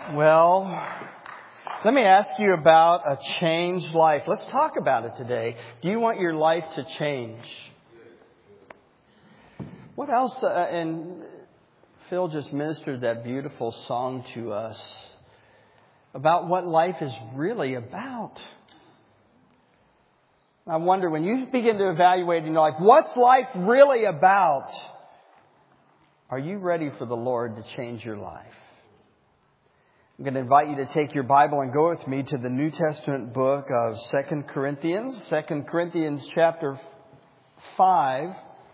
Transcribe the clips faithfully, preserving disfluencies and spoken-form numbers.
Well, let me ask you about a changed life. Let's talk about it today. Do you want your life to change? What else? Uh, and Phil just ministered that beautiful song to us about what life is really about. I wonder, when you begin to evaluate in your life, what's life really about? Are you ready for the Lord to change your life? I'm going to invite you to take your Bible and go with me to the New Testament book of Second Corinthians. Second Corinthians chapter five.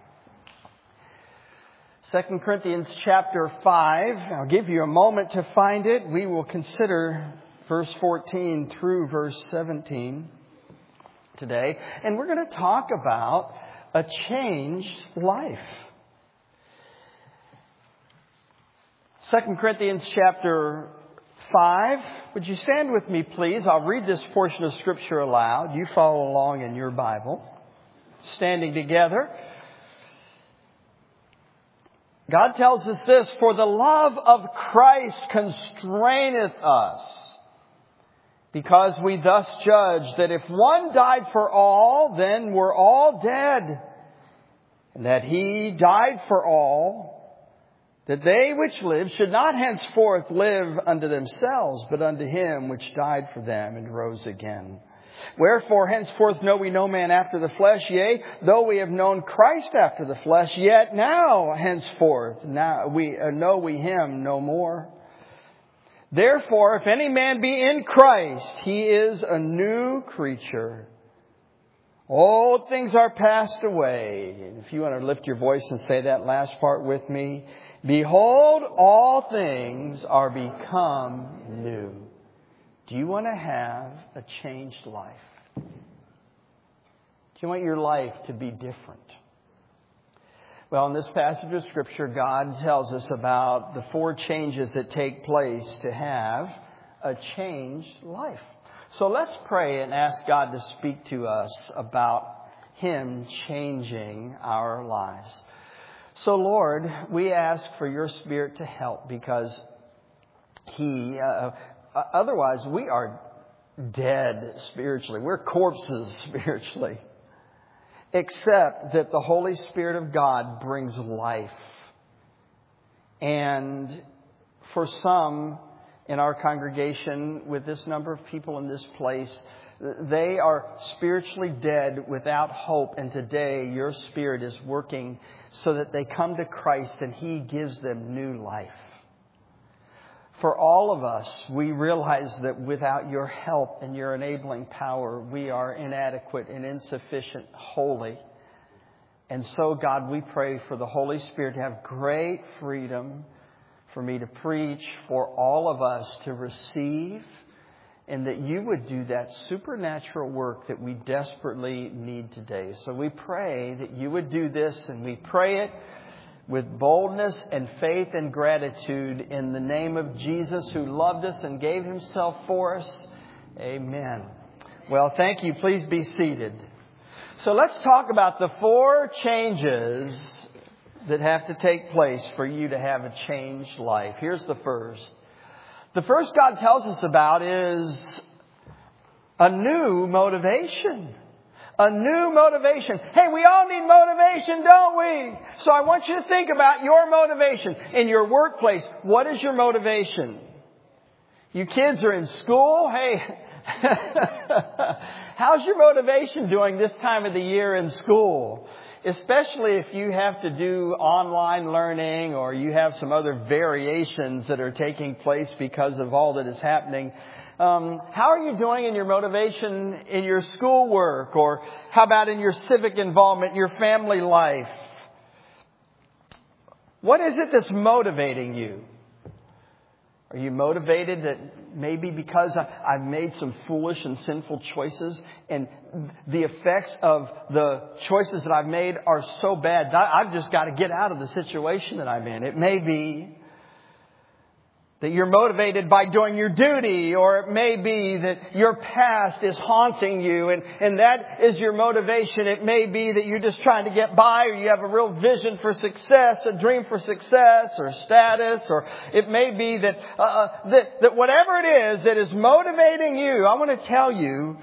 Second Corinthians chapter five. I'll give you a moment to find it. We will consider verse fourteen through verse seventeen today. And we're going to talk about a changed life. Second Corinthians chapter five. Would you stand with me, please? I'll read this portion of Scripture aloud. You follow along in your Bible. Standing together. God tells us this, "For the love of Christ constraineth us, because we thus judge that if one died for all, then we're all dead. And that He died for all, that they which live should not henceforth live unto themselves, but unto Him which died for them and rose again. Wherefore henceforth know we no man after the flesh, yea, though we have known Christ after the flesh, yet now henceforth now we uh, know we Him no more. Therefore, if any man be in Christ, he is a new creature. Old things are passed away." And if you want to lift your voice and say that last part with me. "Behold, all things are become new." Do you want to have a changed life? Do you want your life to be different? Well, in this passage of Scripture, God tells us about the four changes that take place to have a changed life. So let's pray and ask God to speak to us about Him changing our lives. So, Lord, we ask for your Spirit to help, because He, uh, otherwise we are dead spiritually. We're corpses spiritually. Except that the Holy Spirit of God brings life. And for some in our congregation, with this number of people in this place, they are spiritually dead without hope. And today your Spirit is working so that they come to Christ and He gives them new life. For all of us, we realize that without your help and your enabling power, we are inadequate and insufficient, wholly. And so, God, we pray for the Holy Spirit to have great freedom for me to preach, for all of us to receive, and that you would do that supernatural work that we desperately need today. So we pray that you would do this, and we pray it with boldness and faith and gratitude in the name of Jesus, who loved us and gave Himself for us. Amen. Well, thank you. Please be seated. So let's talk about the four changes that have to take place for you to have a changed life. Here's the first. The first God tells us about is a new motivation. A new motivation. Hey, we all need motivation, don't we? So I want you to think about your motivation. In your workplace, what is your motivation? You kids are in school. Hey, how's your motivation doing this time of the year in school? Especially if you have to do online learning, or you have some other variations that are taking place because of all that is happening. Um, how are you doing in your motivation in your schoolwork? Or how about in your civic involvement, your family life? What is it that's motivating you? Are you motivated that maybe because I've made some foolish and sinful choices, and the effects of the choices that I've made are so bad that I've just got to get out of the situation that I'm in? It may be. that you're motivated by doing your duty, or it may be that your past is haunting you and, and that is your motivation. It may be that you're just trying to get by, or you have a real vision for success, a dream for success or status, or it may be that, uh, that, that whatever it is that is motivating you, I want to tell you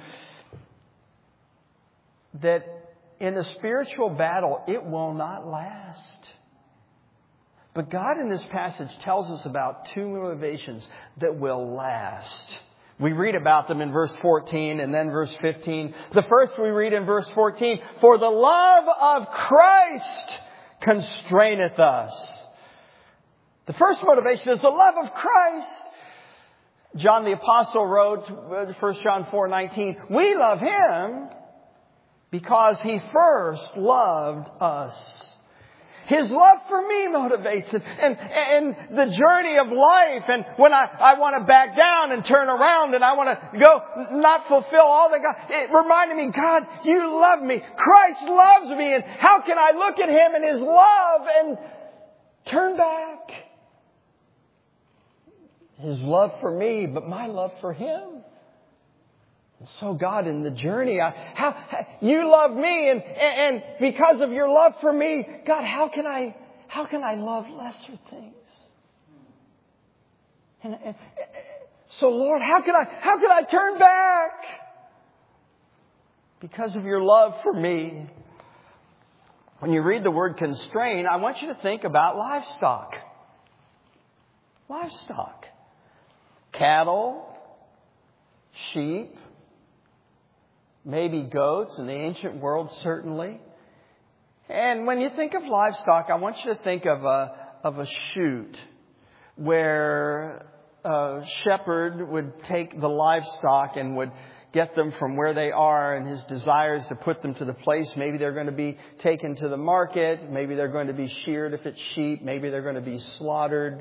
that in a spiritual battle, it will not last. But God in this passage tells us about two motivations that will last. We read about them in verse fourteen and then verse fifteen. The first we read in verse fourteen, for the love of Christ constraineth us. The first motivation is the love of Christ. John the Apostle wrote, First John four nineteen, we love Him because He first loved us. His love for me motivates it. And, and the journey of life. And when I, I want to back down and turn around and I want to go not fulfill all that God, it reminded me, God, you love me. Christ loves me. And how can I look at Him and His love and turn back? His love for me, but my love for Him. And so God, in the journey, I, how, you love me, and, and because of your love for me, God, how can I, how can I love lesser things? And, and so Lord, how can I, how can I turn back? Because of your love for me. When you read the word constrain, I want you to think about livestock. Livestock. Cattle, sheep, maybe goats in the ancient world, certainly. And when you think of livestock, I want you to think of a, of a chute where a shepherd would take the livestock and would get them from where they are, and his desire is to put them to the place. Maybe they're going to be taken to the market. Maybe they're going to be sheared if it's sheep. Maybe they're going to be slaughtered.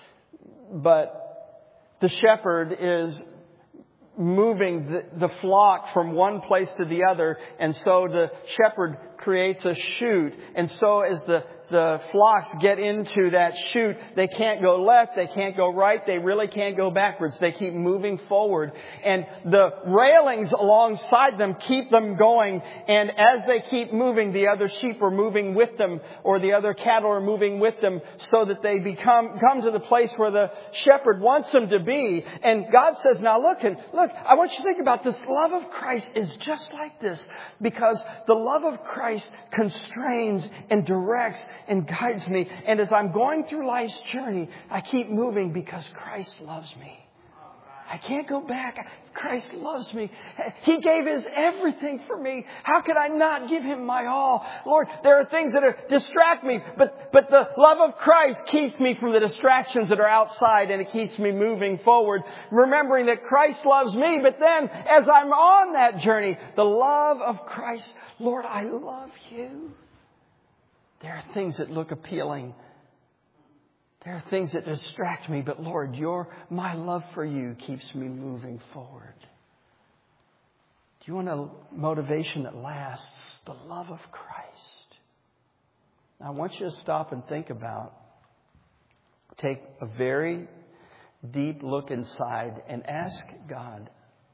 But the shepherd is moving the, the flock from one place to the other. And so the shepherd creates a chute. And so as the, the flocks get into that chute, they can't go left, they can't go right, they really can't go backwards. They keep moving forward. And the railings alongside them keep them going. And as they keep moving, the other sheep are moving with them, or the other cattle are moving with them, so that they become come to the place where the shepherd wants them to be. And God says, now look, and look, I want you to think about this. Love of Christ is just like this, because the love of Christ constrains and directs and guides me. And as I'm going through life's journey, I keep moving because Christ loves me. I can't go back. Christ loves me. He gave His everything for me. How could I not give Him my all? Lord, there are things that are, distract me, but, but the love of Christ keeps me from the distractions that are outside, and it keeps me moving forward, remembering that Christ loves me. But then, as I'm on that journey, the love of Christ, Lord, I love you. There are things that look appealing. There are things that distract me, but Lord, your, my love for you keeps me moving forward. Do you want a motivation that lasts? The love of Christ. Now, I want you to stop and think about, take a very deep look inside and ask God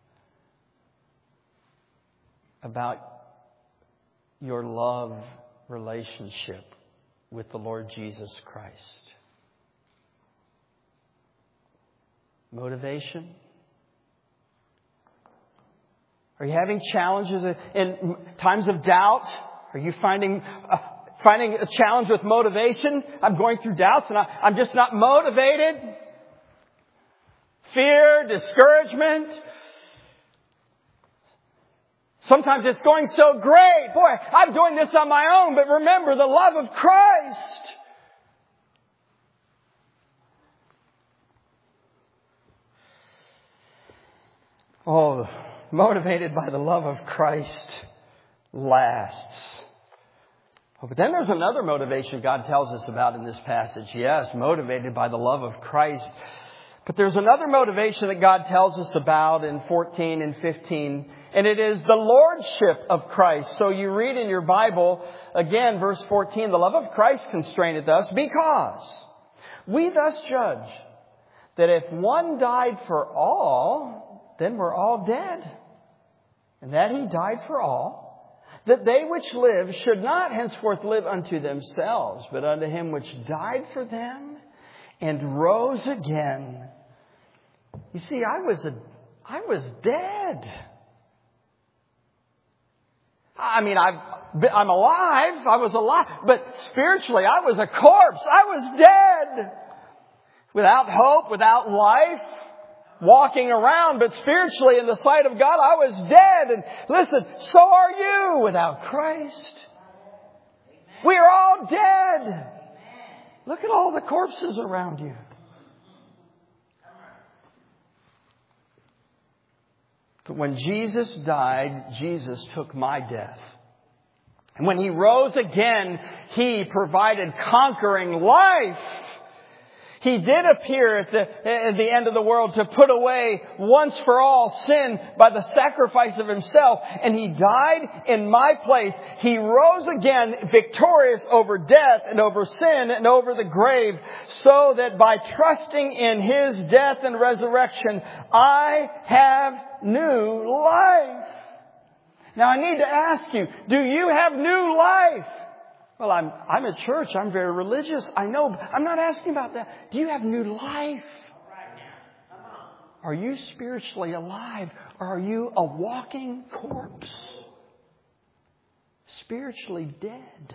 about your love relationship with the Lord Jesus Christ. Motivation? Are you having challenges in times of doubt? Are you finding uh, finding a challenge with motivation? I'm going through doubts and I, I'm just not motivated. Fear, discouragement. Sometimes it's going so great. Boy, I'm doing this on my own. But remember the love of Christ. Oh, motivated by the love of Christ lasts. Oh, but then there's another motivation God tells us about in this passage. Yes, motivated by the love of Christ. But there's another motivation that God tells us about in fourteen and fifteen. And it is the lordship of Christ. So you read in your Bible, again, verse fourteen, the love of Christ constraineth us, because we thus judge that if one died for all, then we're all dead. And that He died for all, that they which live should not henceforth live unto themselves, but unto Him which died for them and rose again. You see, I was a, I was dead. I mean, I've, I'm alive. I was alive. But spiritually, I was a corpse. I was dead. Without hope, without life, walking around. But spiritually, in the sight of God, I was dead. And listen, so are you without Christ. We are all dead. Look at all the corpses around you. But when Jesus died, Jesus took my death. And when He rose again, He provided conquering life. He did appear at the, at the end of the world to put away once for all sin by the sacrifice of Himself. And He died in my place. He rose again victorious over death and over sin and over the grave, so that by trusting in His death and resurrection, I have new life. Now I need to ask you, do you have new life? Well, I'm, I'm at church. I'm very religious. I know. I'm not asking about that. Do you have new life? Are you spiritually alive? Or are you a walking corpse? Spiritually dead.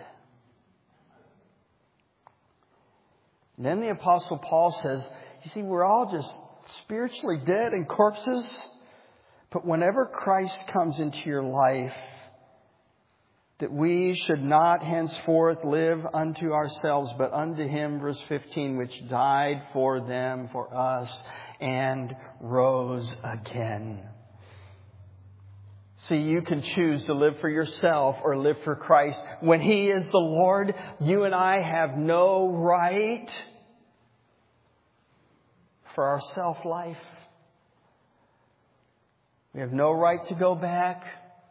And then the Apostle Paul says, you see, we're all just spiritually dead and corpses. But whenever Christ comes into your life, that we should not henceforth live unto ourselves, but unto Him, verse fifteen, which died for them, for us, and rose again. See, you can choose to live for yourself or live for Christ. When He is the Lord, you and I have no right for our self-life. We have no right to go back.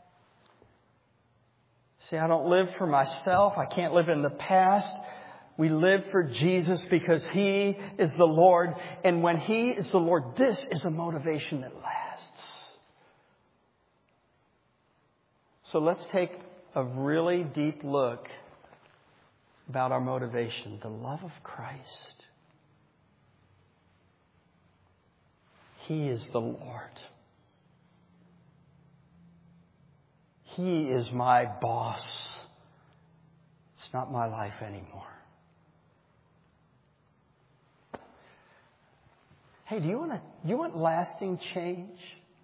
See, I don't live for myself. I can't live in the past. We live for Jesus because He is the Lord. And when He is the Lord, this is a motivation that lasts. So let's take a really deep look about our motivation. The love of Christ. He is the Lord. He is my boss. It's not my life anymore. Hey, do you want to, you want lasting change?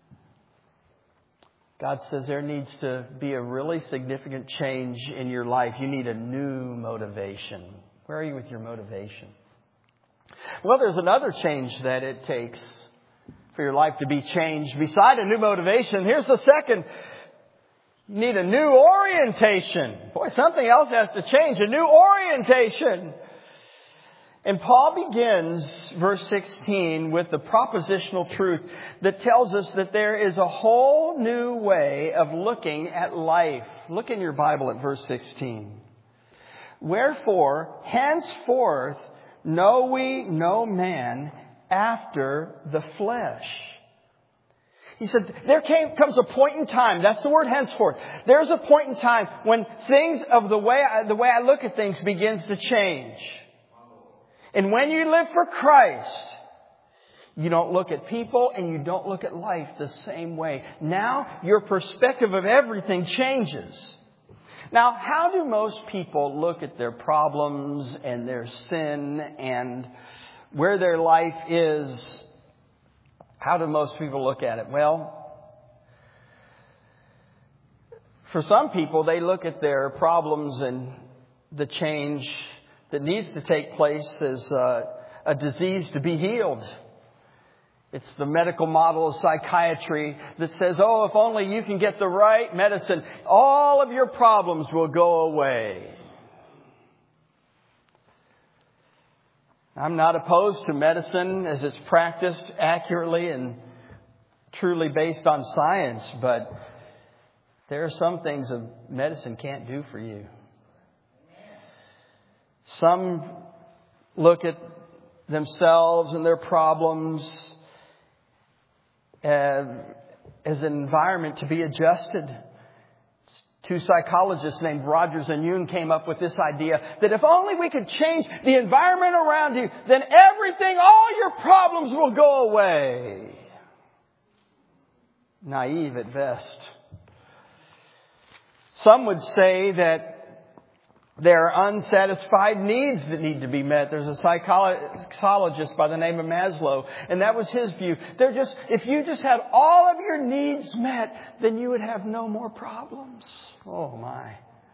God says there needs to be a really significant change in your life. You need a new motivation. Where are you with your motivation? Well, there's another change that it takes for your life to be changed. Beside a new motivation, here's the second. You need a new orientation. Boy, something else has to change. A new orientation. And Paul begins verse sixteen with the propositional truth that tells us that there is a whole new way of looking at life. Look in your Bible at verse sixteen. Wherefore, henceforth know we no man after the flesh. He said, there came, comes a point in time. That's the word henceforth. There's a point in time when things of the way, I, the way I look at things begins to change. And when you live for Christ, you don't look at people and you don't look at life the same way. Now your perspective of everything changes. Now, how do most people look at their problems and their sin and where their life is? How do most people look at it? Well, for some people, they look at their problems and the change that needs to take place as uh, a disease to be healed. It's the medical model of psychiatry that says, oh, if only you can get the right medicine, all of your problems will go away. I'm not opposed to medicine as it's practiced accurately and truly based on science, but there are some things that medicine can't do for you. Some look at themselves and their problems uh, as an environment to be adjusted. Two psychologists named Rogers and Jung came up with this idea that if only we could change the environment around you, then everything, all your problems will go away. Naive at best. Some would say that there are unsatisfied needs that need to be met. There's a psychologist by the name of Maslow, and that was his view. They're just, if you just had all of your needs met, then you would have no more problems. Oh my.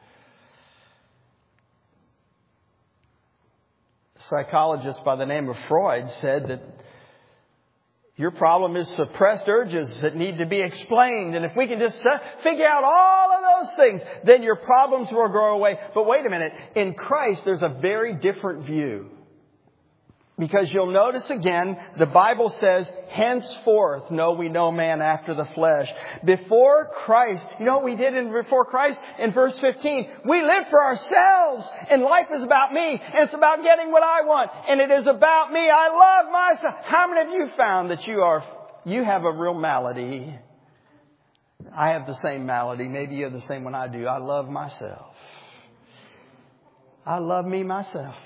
A psychologist by the name of Freud said that your problem is suppressed urges that need to be explained. And if we can just figure out all of those things, then your problems will go away. But wait a minute. In Christ, there's a very different view. Because you'll notice again, the Bible says, henceforth know we no man after the flesh. Before Christ, you know what we did in before Christ? In verse fifteen, we live for ourselves. And life is about me. And it's about getting what I want. And it is about me. I love myself. How many of you found that you are, you have a real malady? I have the same malady. Maybe you have the same one I do. I love myself. I love me myself.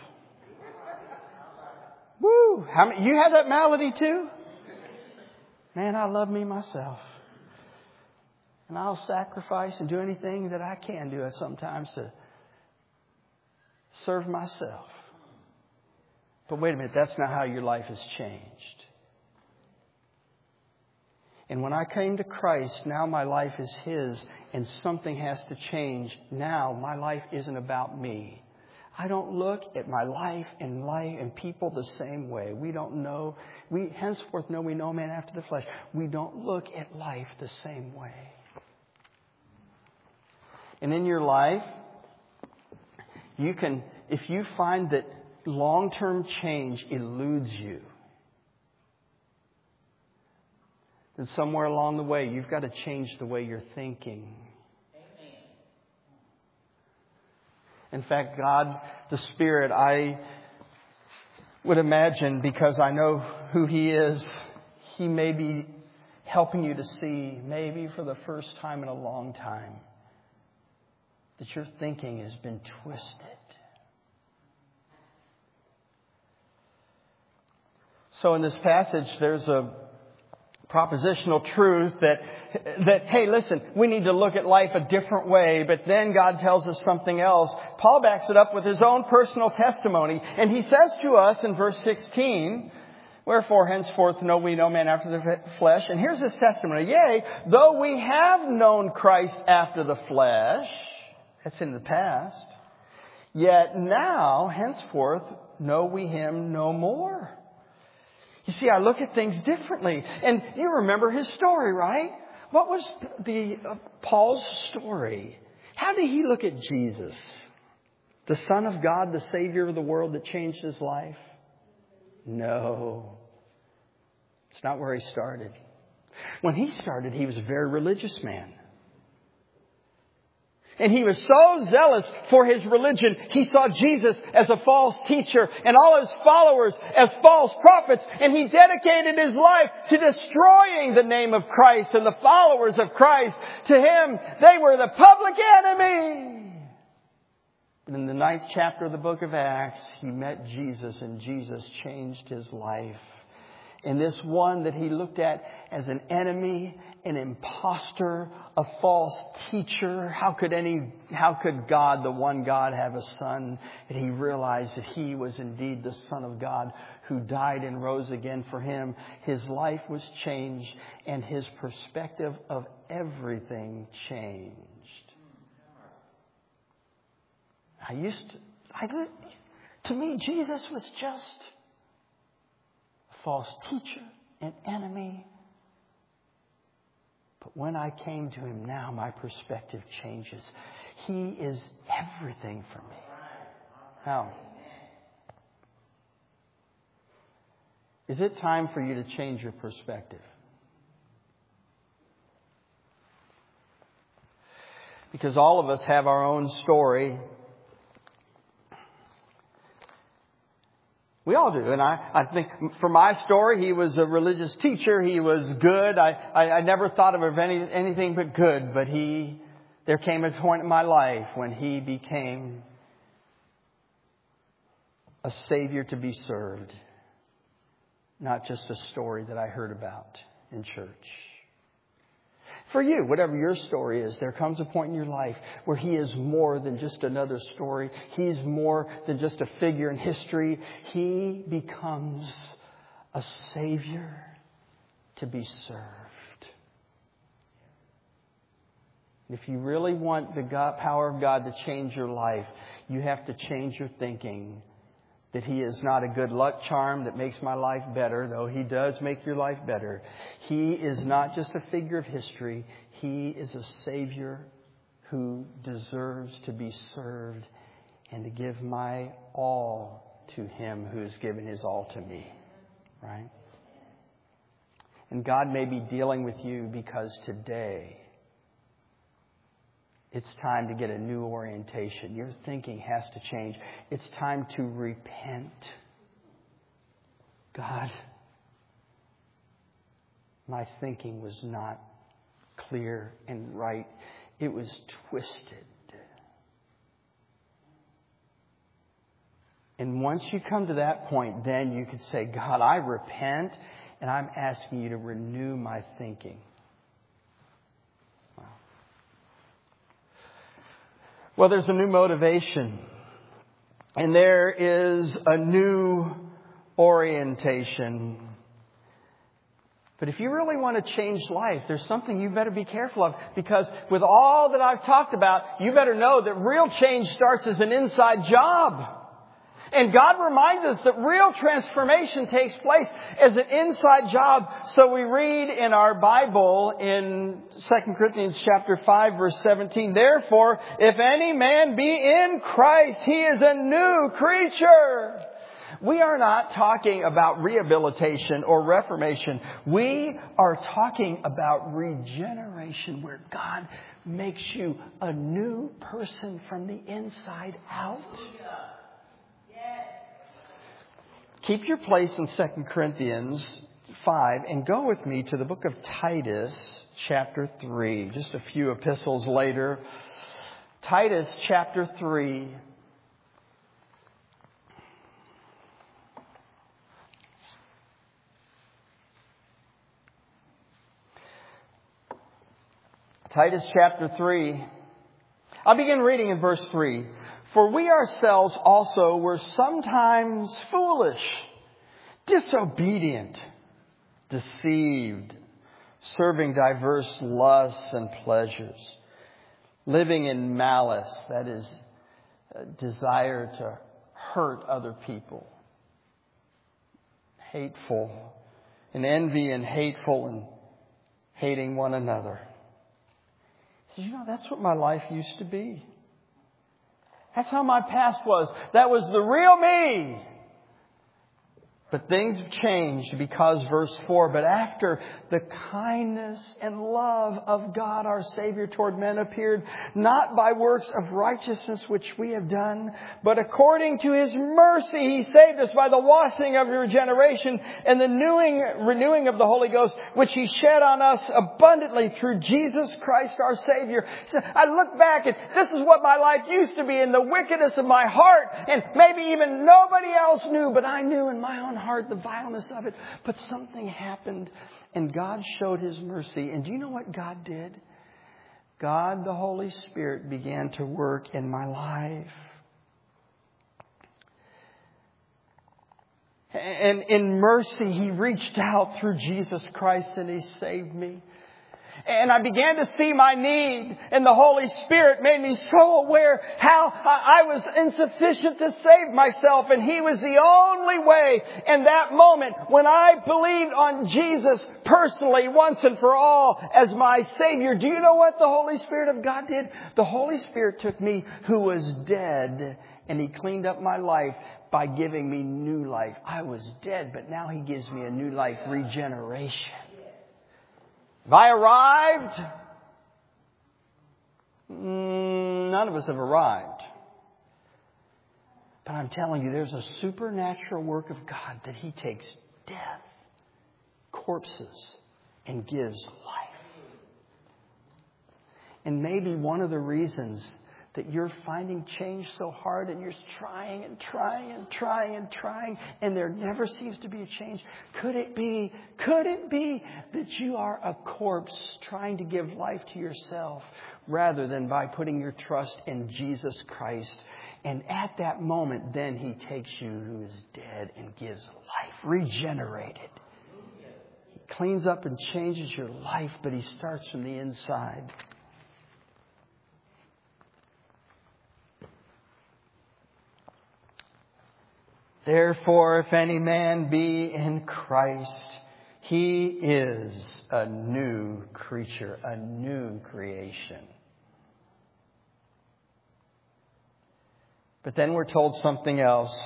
Woo! How many, you have that malady too? Man, I love me myself. And I'll sacrifice and do anything that I can do sometimes to serve myself. But wait a minute, that's not how your life has changed. And when I came to Christ, now my life is His and something has to change. Now my life isn't about me. I don't look at my life and life and people the same way. We don't know. We henceforth know we know man after the flesh. We don't look at life the same way. And in your life, you can, if you find that long-term change eludes you, then somewhere along the way, you've got to change the way you're thinking. In fact, God, the Spirit, I would imagine, because I know who He is, He may be helping you to see, maybe for the first time in a long time, that your thinking has been twisted. So in this passage, there's a propositional truth that, that, hey, listen, we need to look at life a different way. But then God tells us something else. Paul backs it up with his own personal testimony. And he says to us in verse sixteen, wherefore henceforth know we no man after the flesh. And here's his testimony. Yea, though we have known Christ after the flesh, that's in the past, yet now henceforth know we him no more. You see, I look at things differently. And you remember his story, right? What was the uh, Paul's story? How did he look at Jesus? The Son of God, the Savior of the world that changed his life? No. It's not where he started. When he started, he was a very religious man. And he was so zealous for his religion, he saw Jesus as a false teacher and all his followers as false prophets. And he dedicated his life to destroying the name of Christ and the followers of Christ. To him, they were the public enemy. But in the ninth chapter of the book of Acts, he met Jesus and Jesus changed his life. And this one that he looked at as an enemy, an imposter, a false teacher. How could any, how could God, the one God, have a son? And he realized that he was indeed the Son of God who died and rose again for him. His life was changed and his perspective of everything changed. I used to, I, to me, Jesus was just a false teacher, an enemy. But when I came to him now, my perspective changes. He is everything for me. Now, is it time for you to change your perspective? Because all of us have our own story. We all do. And I, I think for my story, he was a religious teacher. He was good. I, I, I never thought of him of any, anything but good. But he, there came a point in my life when he became a Savior to be served. Not just a story that I heard about in church. For you, whatever your story is, there comes a point in your life where He is more than just another story. He's more than just a figure in history. He becomes a Savior to be served. If you really want the God, power of God to change your life, you have to change your thinking. That He is not a good luck charm that makes my life better, though He does make your life better. He is not just a figure of history. He is a Savior who deserves to be served and to give my all to Him who has given His all to me. Right? And God may be dealing with you because today it's time to get a new orientation. Your thinking has to change. It's time to repent. God, my thinking was not clear and right. It was twisted. And once you come to that point, then you could say, God, I repent and I'm asking you to renew my thinking. Well, there's a new motivation. And there is a new orientation. But if you really want to change life, there's something you better be careful of. Because with all that I've talked about, you better know that real change starts as an inside job. And God reminds us that real transformation takes place as an inside job. So we read in our Bible in Second Corinthians chapter five, verse seventeen, therefore, if any man be in Christ, he is a new creature. We are not talking about rehabilitation or reformation. We are talking about regeneration, where God makes you a new person from the inside out. Keep your place in Second Corinthians five and go with me to the book of Titus chapter three. Just a few epistles later. Titus chapter three. Titus chapter three. I'll begin reading in verse three. For we ourselves also were sometimes foolish, disobedient, deceived, serving diverse lusts and pleasures, living in malice, that is, a desire to hurt other people, hateful, and envy and hateful and hating one another. He says, you know, that's what my life used to be. That's how my past was. That was the real me. But things have changed because, verse four, but after the kindness and love of God our Savior toward men appeared, not by works of righteousness which we have done, but according to His mercy He saved us by the washing of regeneration and the renewing, renewing of the Holy Ghost, which He shed on us abundantly through Jesus Christ our Savior. I look back and this is what my life used to be in the wickedness of my heart, and maybe even nobody else knew, but I knew in my own heart the vileness of it. But something happened and God showed His mercy. And do you know what God did? God, the Holy Spirit, began to work in my life. And in mercy, He reached out through Jesus Christ and He saved me. And I began to see my need, and the Holy Spirit made me so aware how I was insufficient to save myself, and He was the only way. In that moment, when I believed on Jesus personally, once and for all, as my Savior, do you know what the Holy Spirit of God did? The Holy Spirit took me, who was dead, and He cleaned up my life by giving me new life. I was dead, but now He gives me a new life, regeneration. Have I arrived? None of us have arrived. But I'm telling you, there's a supernatural work of God that He takes death, corpses, and gives life. And maybe one of the reasons that you're finding change so hard and you're trying and trying and trying and trying and there never seems to be a change. Could it be, could it be that you are a corpse trying to give life to yourself rather than by putting your trust in Jesus Christ? And at that moment, then He takes you who is dead and gives life, regenerated. He cleans up and changes your life, but He starts from the inside. Therefore, if any man be in Christ, he is a new creature, a new creation. But then we're told something else.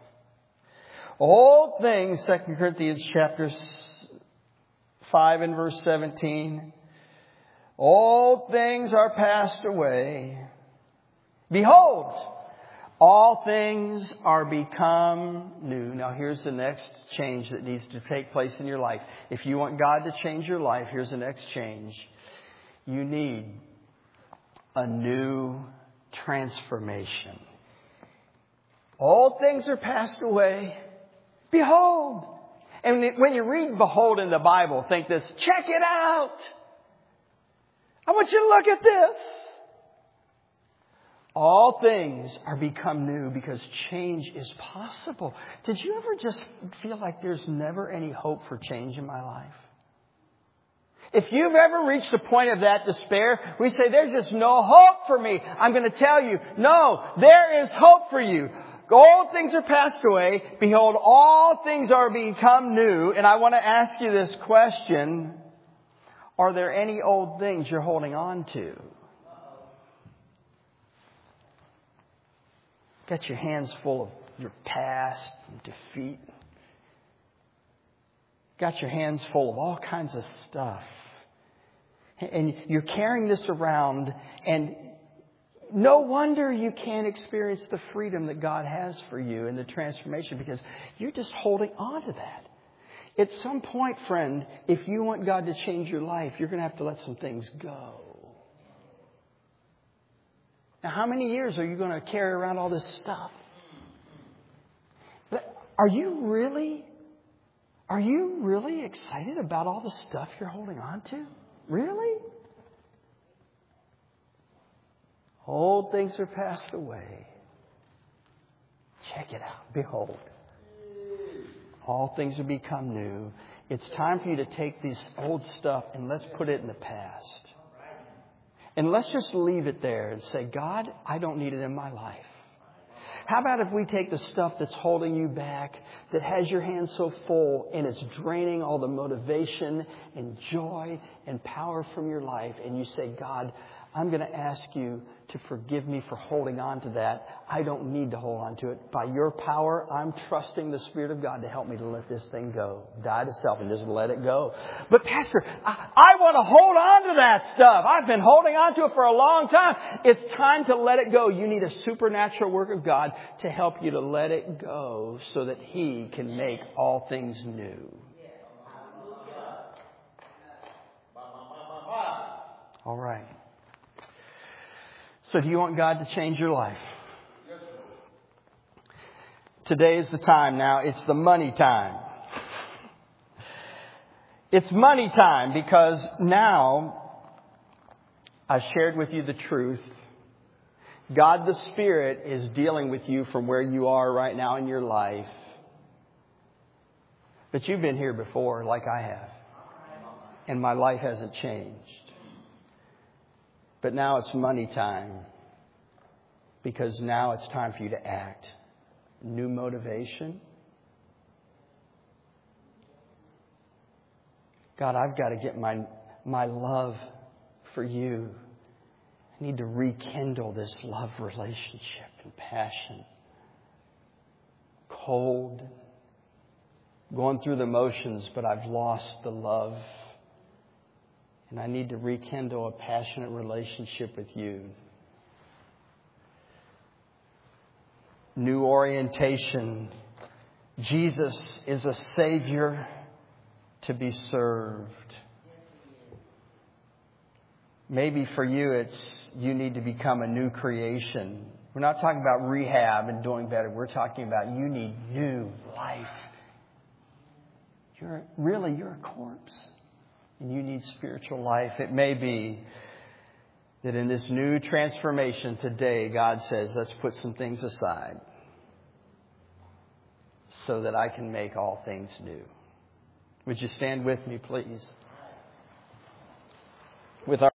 All things, Second Corinthians chapter five and verse seventeen. All things are passed away. Behold, all things are become new. Now here's the next change that needs to take place in your life. If you want God to change your life, here's the next change. You need a new transformation. All things are passed away. Behold. And when you read behold in the Bible, think this, check it out. I want you to look at this. All things are become new because change is possible. Did you ever just feel like there's never any hope for change in my life? If you've ever reached the point of that despair, we say there's just no hope for me. I'm going to tell you, no, there is hope for you. Old things are passed away. Behold, all things are become new. And I want to ask you this question. Are there any old things you're holding on to? Got your hands full of your past and defeat. Got your hands full of all kinds of stuff. And you're carrying this around, and no wonder you can't experience the freedom that God has for you and the transformation, because you're just holding on to that. At some point, friend, if you want God to change your life, you're going to have to let some things go. Now, how many years are you going to carry around all this stuff? Are you really, are you really excited about all the stuff you're holding on to? Really? Old things are passed away. Check it out. Behold. All things have become new. It's time for you to take this old stuff and let's put it in the past. And let's just leave it there and say, God, I don't need it in my life. How about if we take the stuff that's holding you back, that has your hands so full and it's draining all the motivation and joy and power from your life, and you say, God, I'm going to ask you to forgive me for holding on to that. I don't need to hold on to it. By your power, I'm trusting the Spirit of God to help me to let this thing go. Die to self and just let it go. But Pastor, I, I want to hold on to that stuff. I've been holding on to it for a long time. It's time to let it go. You need a supernatural work of God to help you to let it go so that He can make all things new. All right. So do you want God to change your life? Today is the time now. It's the money time. It's money time because now I've shared with you the truth. God the Spirit is dealing with you from where you are right now in your life. But you've been here before like I have. And my life hasn't changed. But now it's money time, because now it's time for you to act. New motivation. God, I've got to get my, my love for you. I need to rekindle this love relationship and passion. Cold. Going through the motions, but I've lost the love. And I need to rekindle a passionate relationship with you. new orientation. Jesus is a Savior to be served. Maybe for you, it's you need to become a new creation. We're not talking about rehab and doing better. We're talking about you need new life. You're really, you're a corpse. And you need spiritual life. It may be that in this new transformation today, God says, let's put some things aside so that I can make all things new. Would you stand with me, please? With our